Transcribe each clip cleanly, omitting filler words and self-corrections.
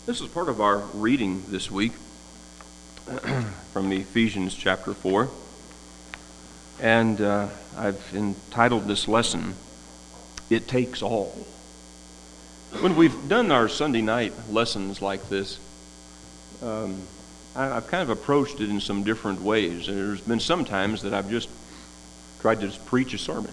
This is part of our reading this week from Ephesians chapter 4. And I've entitled this lesson, It Takes All. When we've done our Sunday night lessons like this, I've kind of approached it in some different ways. There's been some times that I've just tried to preach a sermon.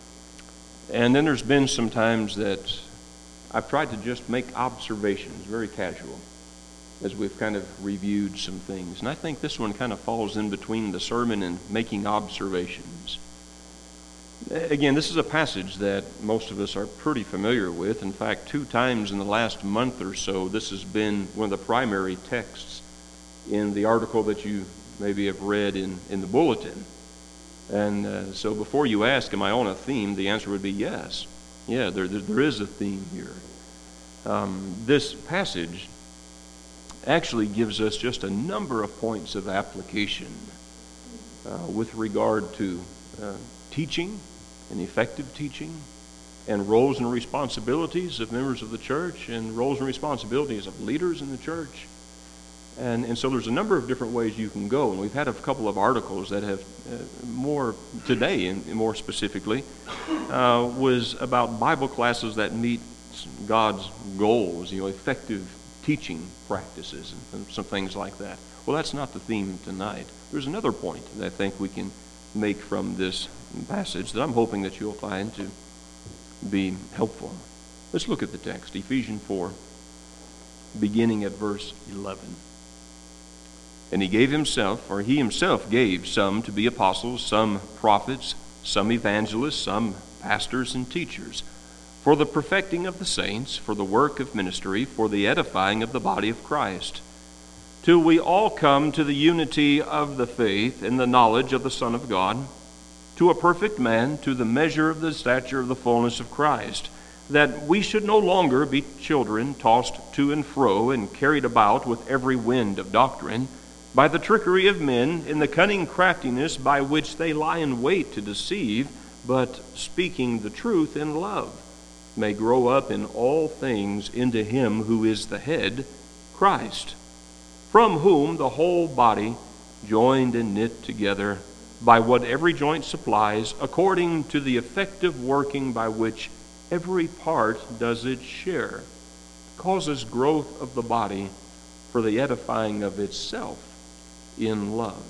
And then there's been some times that I've tried to just make observations, very casual, as we've kind of reviewed some things. And I think this one kind of falls in between the sermon and making observations. Again, this is a passage that most of us are pretty familiar with. In fact, 2 times in the last month or so, this has been one of the primary texts in the article that you maybe have read in the bulletin. And so before you ask, am I on a theme, the answer would be yes. Yeah, there is a theme here. This passage actually gives us just a number of points of application with regard to teaching and effective teaching and roles and responsibilities of members of the church and roles and responsibilities of leaders in the church. And so there's a number of different ways you can go. And we've had a couple of articles that have more today, and more specifically, was about Bible classes that meet God's goals, effective teaching practices and some things like that. Well, that's not the theme tonight. There's another point that I think we can make from this passage that I'm hoping that you'll find to be helpful. Let's look at the text, Ephesians 4, beginning at verse 11. And he himself gave some to be apostles, some prophets, some evangelists, some pastors and teachers, for the perfecting of the saints, for the work of ministry, for the edifying of the body of Christ, till we all come to the unity of the faith and the knowledge of the Son of God, to a perfect man, to the measure of the stature of the fullness of Christ, that we should no longer be children tossed to and fro and carried about with every wind of doctrine, by the trickery of men, in the cunning craftiness by which they lie in wait to deceive, but speaking the truth in love, may grow up in all things into him who is the head, Christ, from whom the whole body, joined and knit together by what every joint supplies, according to the effective working by which every part does its share, causes growth of the body for the edifying of itself in love.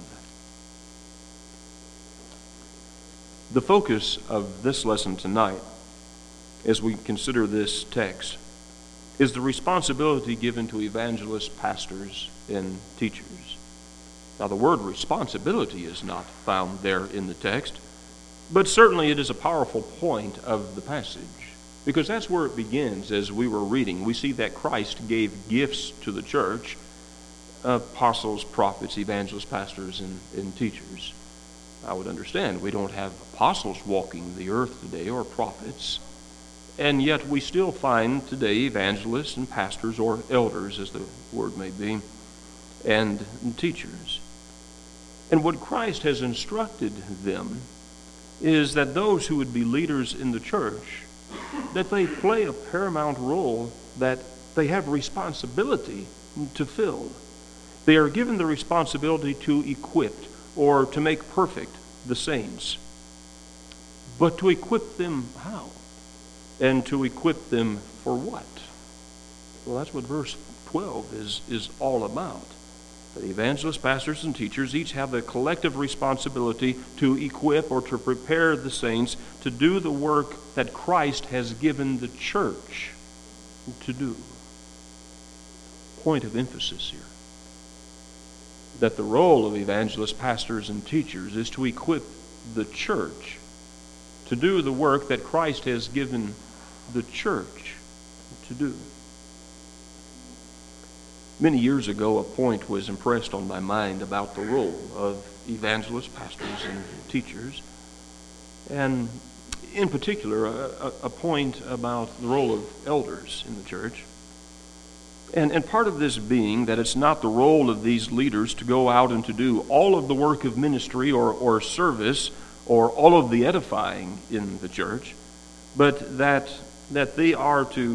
The focus of this lesson tonight, as we consider this text, is the responsibility given to evangelists, pastors, and teachers. Now, the word responsibility is not found there in the text, but certainly it is a powerful point of the passage, because that's where it begins. As we were reading, we see that Christ gave gifts to the church, apostles, prophets, evangelists, pastors, and teachers. I would understand we don't have apostles walking the earth today or prophets, and yet we still find today evangelists and pastors, or elders as the word may be, and teachers. And what Christ has instructed them is that those who would be leaders in the church, that they play a paramount role, that they have responsibility to fill. They are given the responsibility to equip or to make perfect the saints. But to equip them how? And to equip them for what? Well, that's what verse 12 is all about. The evangelists, pastors, and teachers each have a collective responsibility to equip or to prepare the saints to do the work that Christ has given the church to do. Point of emphasis here. That the role of evangelists, pastors, and teachers is to equip the church to do the work that Christ has given the church to do. Many years ago, a point was impressed on my mind about the role of evangelists, pastors, and teachers, and in particular, a point about the role of elders in the church. And part of this being that it's not the role of these leaders to go out and to do all of the work of ministry or service or all of the edifying in the church, but that they are to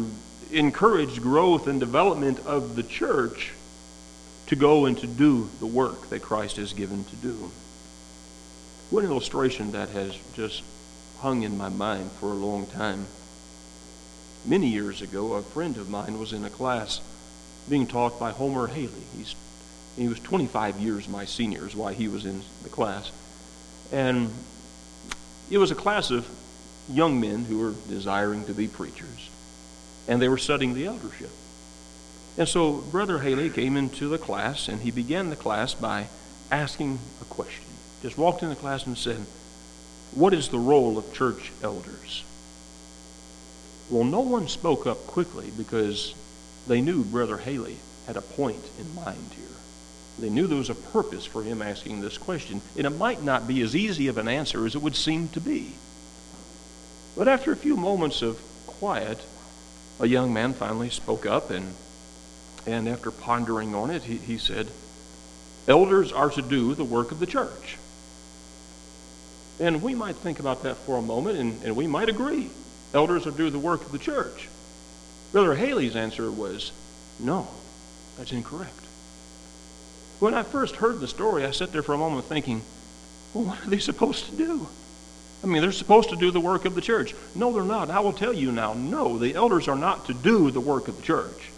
encourage growth and development of the church to go and to do the work that Christ has given to do. One illustration that has just hung in my mind for a long time. Many years ago, a friend of mine was in a class being taught by Homer Haley. He was 25 years my senior is why he was in the class. And it was a class of young men who were desiring to be preachers. And they were studying the eldership. And so Brother Haley came into the class, and he began the class by asking a question. Just walked in the class and said, "What is the role of church elders?" Well, no one spoke up quickly because they knew Brother Haley had a point in mind here. They knew there was a purpose for him asking this question, and it might not be as easy of an answer as it would seem to be. But after a few moments of quiet, a young man finally spoke up, and after pondering on it, he said, "Elders are to do the work of the church." And we might think about that for a moment, and we might agree. Elders are to do the work of the church. Brother Haley's answer was, "No, that's incorrect." When I first heard the story, I sat there for a moment thinking, well, what are they supposed to do? I mean, they're supposed to do the work of the church. No, they're not. I will tell you now, no, the elders are not to do the work of the church.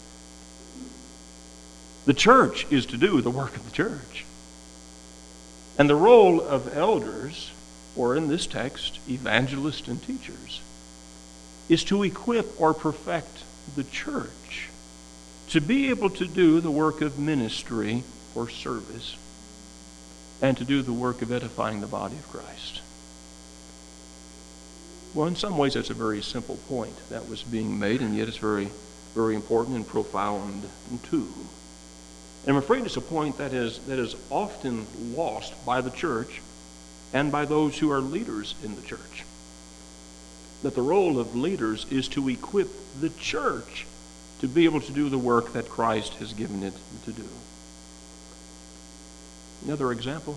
The church is to do the work of the church. And the role of elders, or in this text, evangelists and teachers, is to equip or perfect the church to be able to do the work of ministry or service and to do the work of edifying the body of Christ. Well, in some ways, that's a very simple point that was being made, and yet it's very, very important and profound too. And I'm afraid it's a point that is often lost by the church and by those who are leaders in the church. That the role of leaders is to equip the church to be able to do the work that Christ has given it to do. Another example.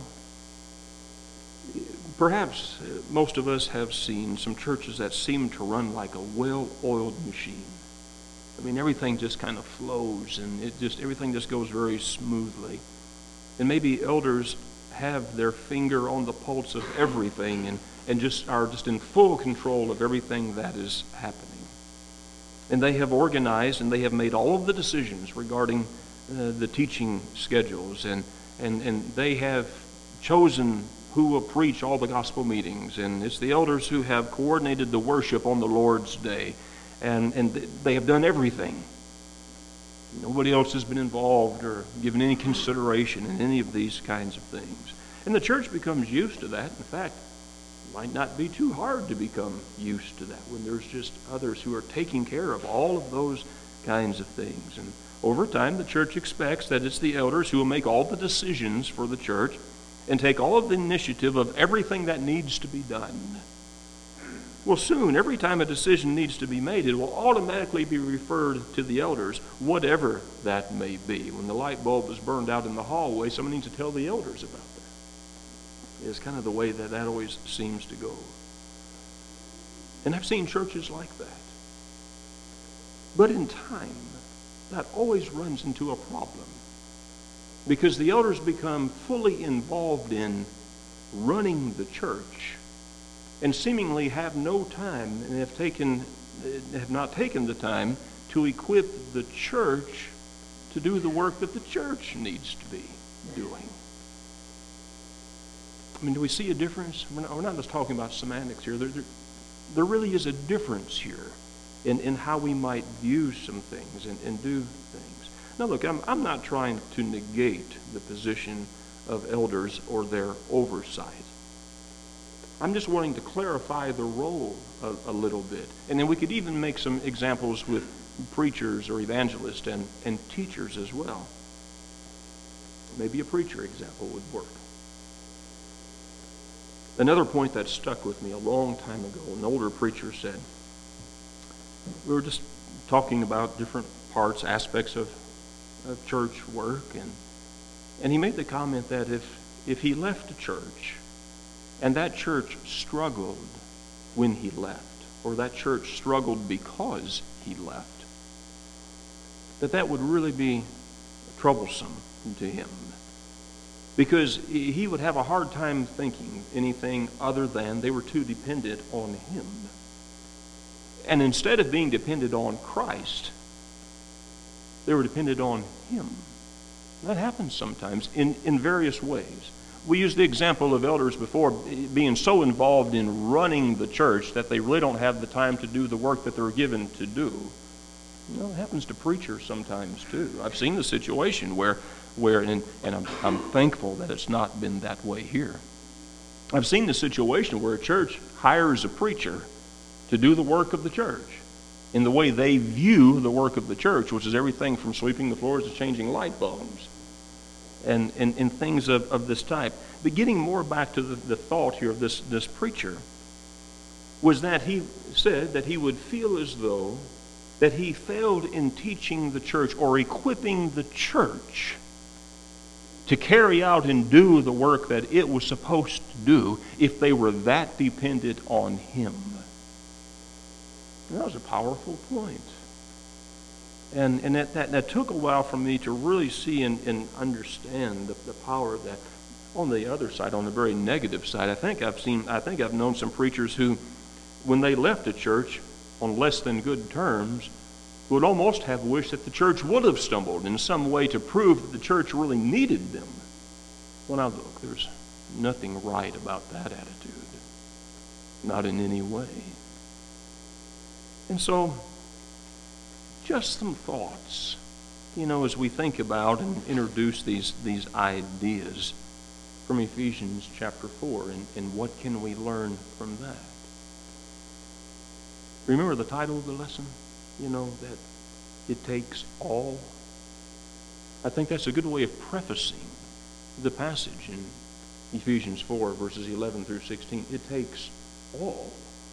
Perhaps most of us have seen some churches that seem to run like a well-oiled machine. I mean, everything just kind of flows, and everything just goes very smoothly. And maybe elders have their finger on the pulse of everything and just are just in full control of everything that is happening. And they have organized and they have made all of the decisions regarding the teaching schedules, and they have chosen who will preach all the gospel meetings, and it's the elders who have coordinated the worship on the Lord's Day, and they have done everything. Nobody else has been involved or given any consideration in any of these kinds of things. And the church becomes used to that. In fact, it might not be too hard to become used to that when there's just others who are taking care of all of those kinds of things. And over time, the church expects that it's the elders who will make all the decisions for the church and take all of the initiative of everything that needs to be done. Well, soon, every time a decision needs to be made, it will automatically be referred to the elders, whatever that may be. When the light bulb is burned out in the hallway, someone needs to tell the elders about that. It's kind of the way that always seems to go. And I've seen churches like that. But in time, that always runs into a problem, because the elders become fully involved in running the church and seemingly have no time and have not taken the time to equip the church to do the work that the church needs to be doing. I mean, do we see a difference? We're not just talking about semantics here. There really is a difference here in how we might view some things and do things. Now look, I'm not trying to negate the position of elders or their oversight. I'm just wanting to clarify the role a little bit. And then we could even make some examples with preachers or evangelists and teachers as well. Maybe a preacher example would work. Another point that stuck with me a long time ago, an older preacher said, we were just talking about different parts, aspects of church work, and he made the comment that if he left a church and that church struggled when he left, or that church struggled because he left, that would really be troublesome to him, because he would have a hard time thinking anything other than they were too dependent on him. And instead of being dependent on Christ, they were dependent on him. That happens sometimes in various ways. We used the example of elders before being so involved in running the church that they really don't have the time to do the work that they're given to do. You know, it happens to preachers sometimes too. I've seen the situation where and I'm thankful that it's not been that way here. I've seen the situation where a church hires a preacher to do the work of the church in the way they view the work of the church, which is everything from sweeping the floors to changing light bulbs and things of this type. But getting more back to the thought here of this preacher was that he said that he would feel as though that he failed in teaching the church or equipping the church to carry out and do the work that it was supposed to do if they were that dependent on him. And that was a powerful point. And that took a while for me to really see and understand the power of that. On the other side, on the very negative side, I think I've known some preachers who, when they left a church on less than good terms, would almost have wished that the church would have stumbled in some way to prove that the church really needed them. Well, now look, there's nothing right about that attitude. Not in any way. And so, just some thoughts, as we think about and introduce these ideas from Ephesians chapter 4, and what can we learn from that? Remember the title of the lesson? That it takes all. I think that's a good way of prefacing the passage in Ephesians 4, verses 11 through 16. It takes all.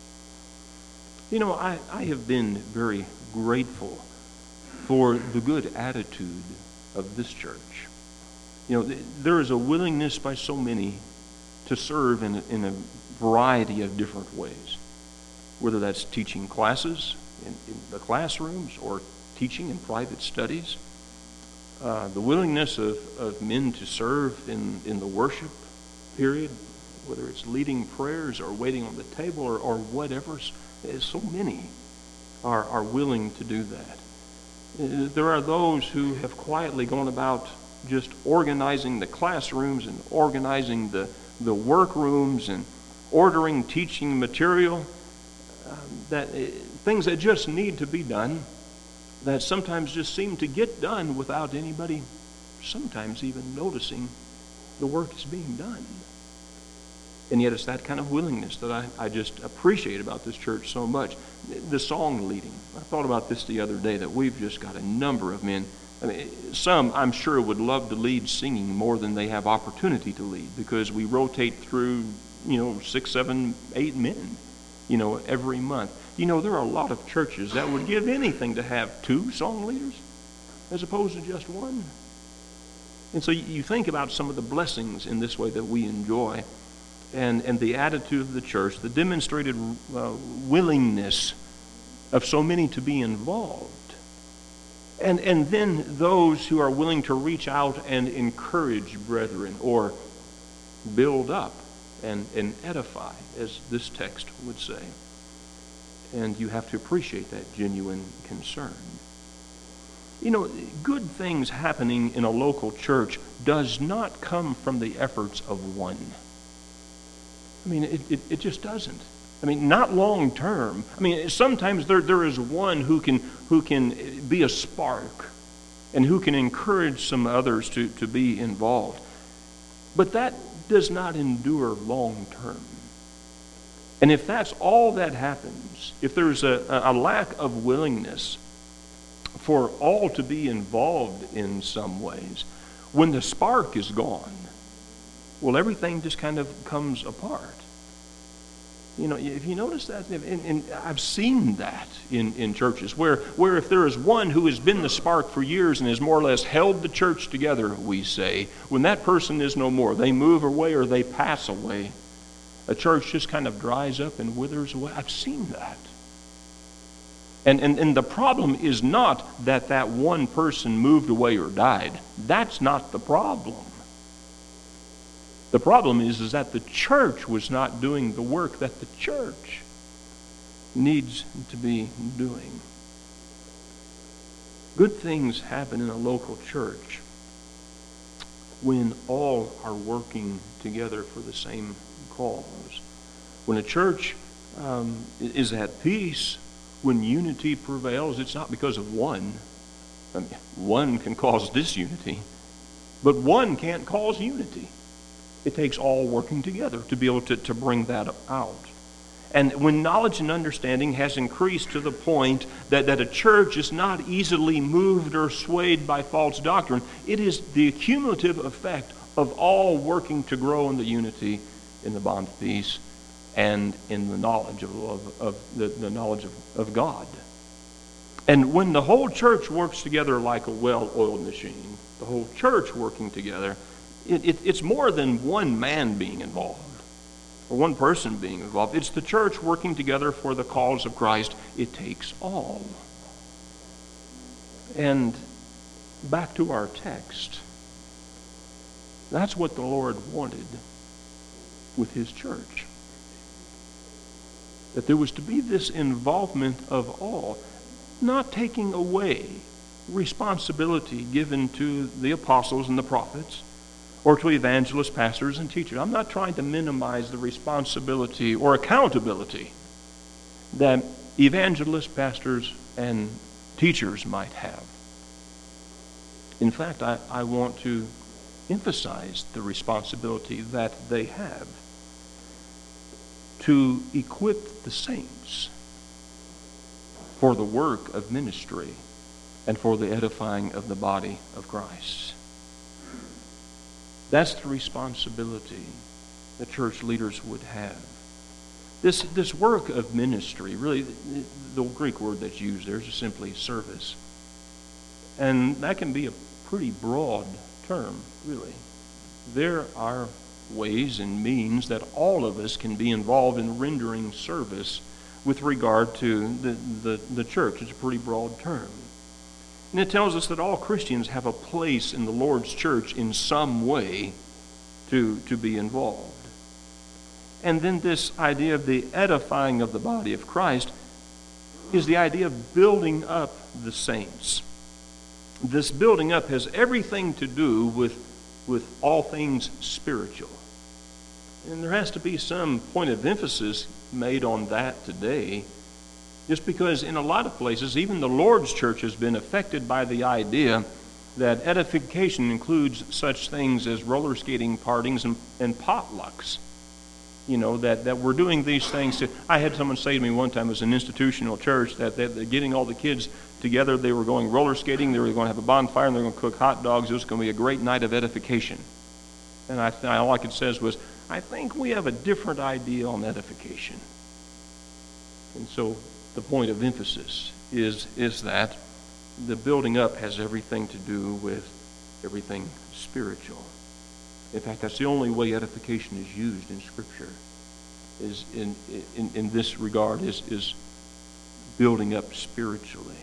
I have been very grateful for the good attitude of this church. There is a willingness by so many to serve in a variety of different ways, whether that's teaching classes in the classrooms or teaching in private studies. The willingness of men to serve in the worship period, whether it's leading prayers or waiting on the table or whatever. So many are willing to do that. There are those who have quietly gone about just organizing the classrooms and organizing the workrooms and ordering teaching material, things that just need to be done, that sometimes just seem to get done without anybody sometimes even noticing the work is being done. And yet it's that kind of willingness that I just appreciate about this church so much. The song leading. I thought about this the other day, that we've just got a number of men. Some, I'm sure, would love to lead singing more than they have opportunity to lead, because we rotate through, 6, 7, 8 men, every month. There are a lot of churches that would give anything to have 2 song leaders as opposed to just one. And so you think about some of the blessings in this way that we enjoy, and the attitude of the church, the demonstrated willingness of so many to be involved. And then those who are willing to reach out and encourage brethren, or build up and edify, as this text would say. And you have to appreciate that genuine concern. Good things happening in a local church does not come from the efforts of one. It just doesn't. Not long term. Sometimes there is one who can be a spark and who can encourage some others to be involved. But that does not endure long term. And if that's all that happens, if there's a lack of willingness for all to be involved in some ways, when the spark is gone, well, everything just kind of comes apart. If you notice that, and I've seen that in churches, where if there is one who has been the spark for years and has more or less held the church together, we say, when that person is no more, they move away or they pass away, a church just kind of dries up and withers away. I've seen that. And the problem is not that one person moved away or died. That's not the problem. The problem is that the church was not doing the work that the church needs to be doing. Good things happen in a local church when all are working together for the same cause. When a church is at peace, when unity prevails, it's not because of one. I mean, one can cause disunity, but one can't cause unity. It takes all working together to be able to bring that out. And when knowledge and understanding has increased to the point that a church is not easily moved or swayed by false doctrine, it is the cumulative effect of all working to grow in the unity, in the bond of peace, and in the knowledge the knowledge of God. And when the whole church works together like a well-oiled machine, the whole church working together, it's more than one man being involved or one person being involved. It's the church working together for the cause of Christ. It takes all. And back to our text. That's what the Lord wanted with his church. That there was to be this involvement of all, not taking away responsibility given to the apostles and the prophets, or to evangelists, pastors, and teachers. I'm not trying to minimize the responsibility or accountability that evangelists, pastors, and teachers might have. In fact, I want to emphasize the responsibility that they have to equip the saints for the work of ministry and for the edifying of the body of Christ. That's the responsibility that church leaders would have. This work of ministry, really, the Greek word that's used there is simply service. And that can be a pretty broad term, really. There are ways and means that all of us can be involved in rendering service with regard to the church. It's a pretty broad term. And it tells us that all Christians have a place in the Lord's church in some way to be involved. And then this idea of the edifying of the body of Christ is the idea of building up the saints. This building up has everything to do with all things spiritual. And there has to be some point of emphasis made on that today, just because in a lot of places, even the Lord's church has been affected by the idea that edification includes such things as roller skating partings and potlucks. You know, that we're doing these things. I had someone say to me one time, it was an institutional church, that they're getting all the kids together. They were going roller skating. They were going to have a bonfire, and they were going to cook hot dogs. It was going to be a great night of edification. And all I could say was, I think we have a different idea on edification. And so the point of emphasis is that the building up has everything to do with everything spiritual. In fact, that's the only way edification is used in Scripture, is in this regard, is building up spiritually.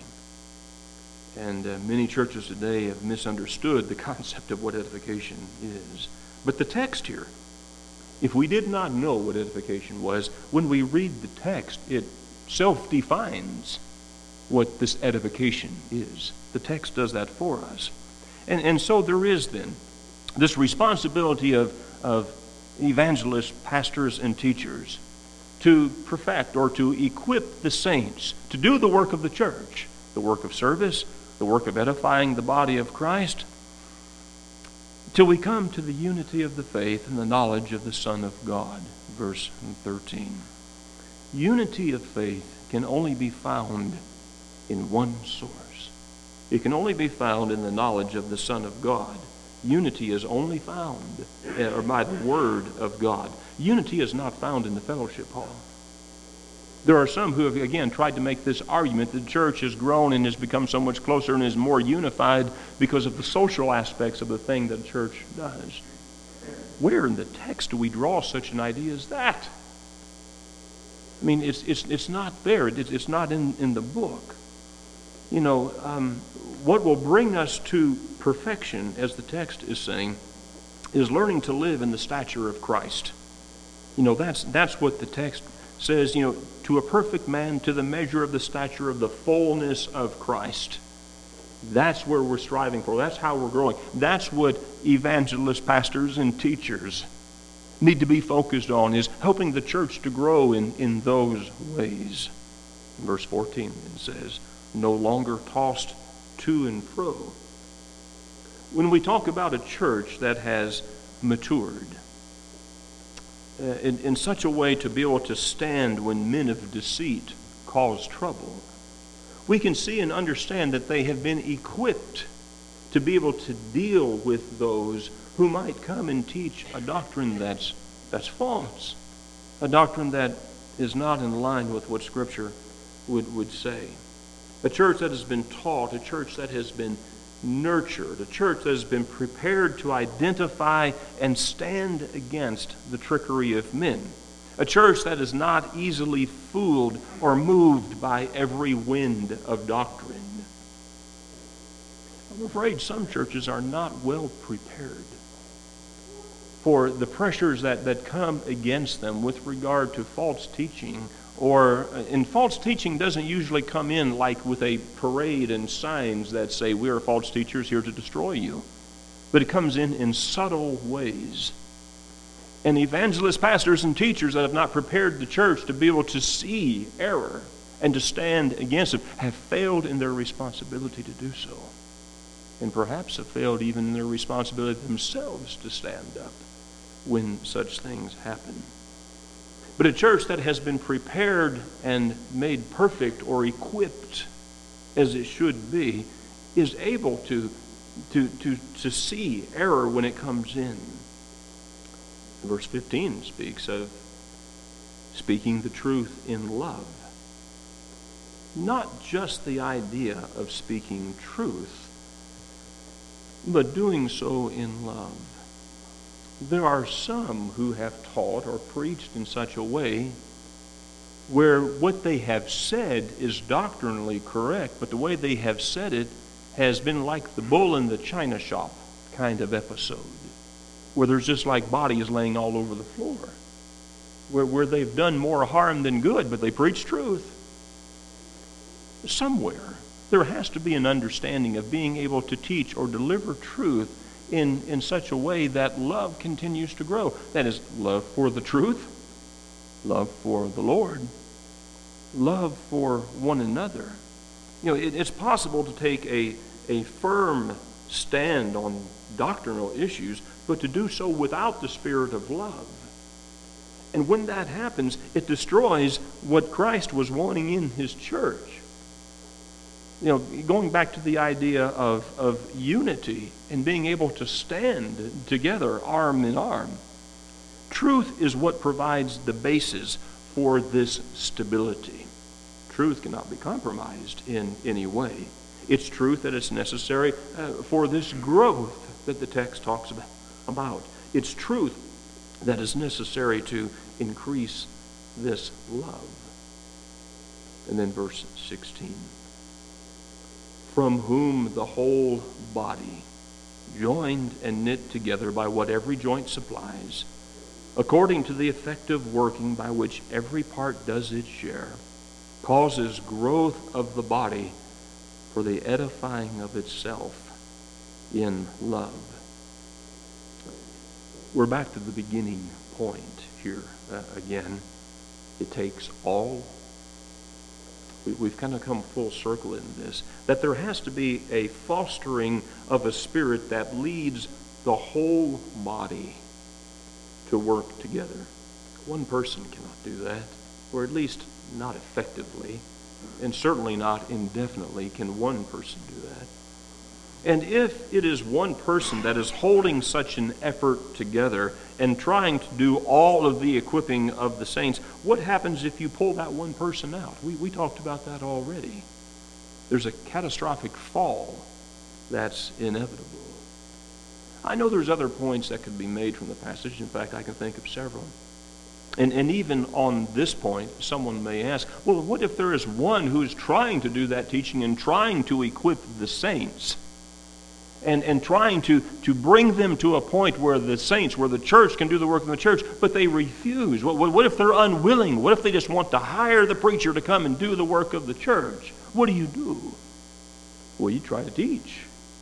And many churches today have misunderstood the concept of what edification is. But the text here, if we did not know what edification was, when we read the text, it self-defines what this edification is. The text does that for us. And so there is then this responsibility of evangelists, pastors, and teachers to perfect or to equip the saints to do the work of the church, the work of service, the work of edifying the body of Christ, till we come to the unity of the faith and the knowledge of the Son of God. Verse 13. Unity of faith can only be found in one source. It can only be found in the knowledge of the Son of God. Unity is only found by the Word of God. Unity is not found in the fellowship hall. There are some who have, again, tried to make this argument that the church has grown and has become so much closer and is more unified because of the social aspects of the thing that the church does. Where in the text do we draw such an idea as that? I mean, it's not there. It's not in the book. You know, what will bring us to perfection, as the text is saying, is learning to live in the stature of Christ. You know, that's what the text says, you know, to a perfect man, to the measure of the stature of the fullness of Christ. That's where we're striving for. That's how we're growing. That's what evangelists, pastors, and teachers need to be focused on, is helping the church to grow in those ways. Verse 14, it says, no longer tossed to and fro. When we talk about a church that has matured in such a way to be able to stand when men of deceit cause trouble, we can see and understand that they have been equipped to be able to deal with those who might come and teach a doctrine that's false, a doctrine that is not in line with what Scripture would say. A church that has been taught, a church that has been nurtured, a church that has been prepared to identify and stand against the trickery of men. A church that is not easily fooled or moved by every wind of doctrine. I'm afraid some churches are not well prepared for the pressures that come against them with regard to false teaching. And false teaching doesn't usually come in like with a parade and signs that say, we are false teachers here to destroy you. But it comes in subtle ways. And evangelists, pastors, and teachers that have not prepared the church to be able to see error and to stand against it have failed in their responsibility to do so. And perhaps have failed even in their responsibility themselves to stand up when such things happen. But a church that has been prepared and made perfect or equipped as it should be is able to see error when it comes in. Verse 15 speaks of speaking the truth in love. Not just the idea of speaking truth, but doing so in love. There are some who have taught or preached in such a way where what they have said is doctrinally correct, but the way they have said it has been like the bull in the china shop kind of episode, where there's just like bodies laying all over the floor, where they've done more harm than good, but they preach truth. Somewhere there has to be an understanding of being able to teach or deliver truth in such a way that love continues to grow. That is, love for the truth, love for the Lord, love for one another. You know, it's possible to take a firm stand on doctrinal issues, but to do so without the spirit of love. And when that happens, it destroys what Christ was wanting in his church. You know, going back to the idea of unity and being able to stand together arm in arm. Truth is what provides the basis for this stability. Truth cannot be compromised in any way. It's truth that is necessary for this growth that the text talks about. It's truth that is necessary to increase this love. And then verse 16. From whom the whole body, joined and knit together by what every joint supplies, according to the effective working by which every part does its share, causes growth of the body for the edifying of itself in love. We're back to the beginning point here again. It takes all. We've kind of come full circle in this, that there has to be a fostering of a spirit that leads the whole body to work together. One person cannot do that, or at least not effectively, and certainly not indefinitely can one person do that. And if it is one person that is holding such an effort together and trying to do all of the equipping of the saints, what happens if you pull that one person out? We talked about that already. There's a catastrophic fall that's inevitable. I know there's other points that could be made from the passage. In fact, I can think of several. And even on this point, someone may ask, well, what if there is one who is trying to do that teaching and trying to equip the saints and trying to bring them to a point where the saints, where the church can do the work of the church, but they refuse? What if they're unwilling? What if they just want to hire the preacher to come and do the work of the church? What do? Well, you try to teach.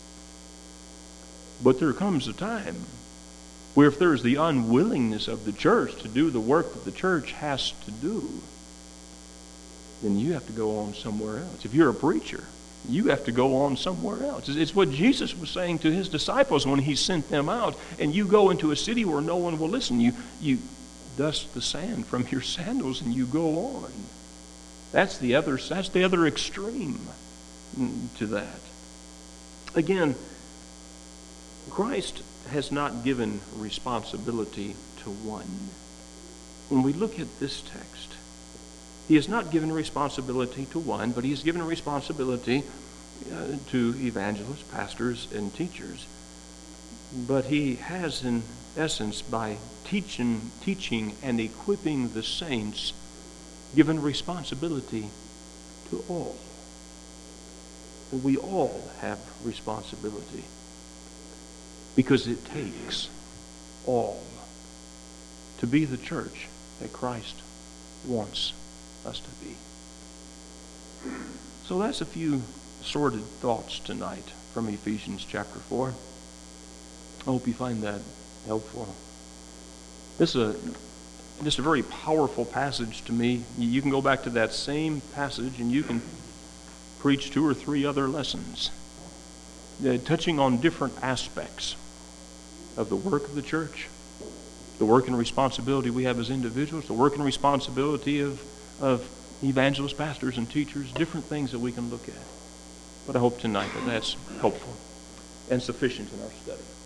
But there comes a time where if there's the unwillingness of the church to do the work that the church has to do, then you have to go on somewhere else. If you're a preacher, you have to go on somewhere else. It's what Jesus was saying to his disciples when he sent them out. And you go into a city where no one will listen. You dust the sand from your sandals and you go on. That's the other extreme to that. Again, Christ has not given responsibility to one. When we look at this text, he has not given responsibility to one, but he has given responsibility to evangelists, pastors, and teachers. But he has, in essence, by teaching and equipping the saints, given responsibility to all. We all have responsibility, because it takes all to be the church that Christ wants us to be. So that's a few sorted thoughts tonight from Ephesians chapter 4. I hope you find that helpful. This is just a very powerful passage to me. You can go back to that same passage and you can preach 2 or 3 other lessons touching on different aspects of the work of the church, the work and responsibility we have as individuals, the work and responsibility of evangelists, pastors, and teachers, different things that we can look at. But I hope tonight that that's helpful and sufficient in our study.